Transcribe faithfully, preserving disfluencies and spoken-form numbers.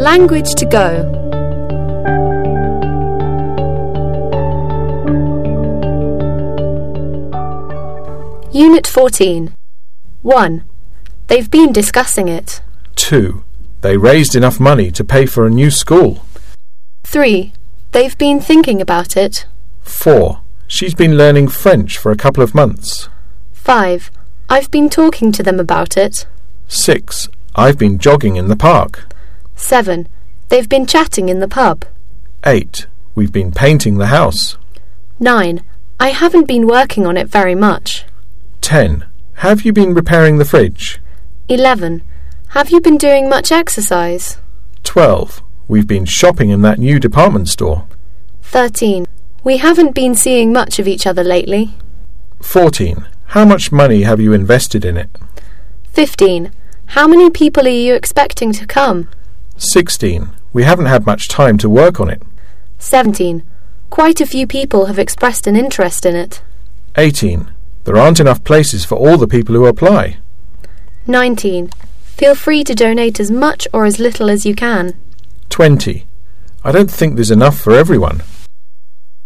Language to go. Unit fourteen. one. They've been discussing it. two. They raised enough money to pay for a new school. three. They've been thinking about it. four. She's been learning French for a couple of months. five. I've been talking to them about it. six. I've been jogging in the park. seven. They've been chatting in the pub. eight. We've been painting the house. nine. I haven't been working on it very much. ten. Have you been repairing the fridge? eleven. Have you been doing much exercise? twelve. We've been shopping in that new department store. thirteen. We haven't been seeing much of each other lately. fourteen. How much money have you invested in it? fifteen. How many people are you expecting to come? sixteen. We haven't had much time to work on it. seventeen. Quite a few people have expressed an interest in it. eighteen. There aren't enough places for all the people who apply. nineteen. Feel free to donate as much or as little as you can. twenty. I don't think there's enough for everyone.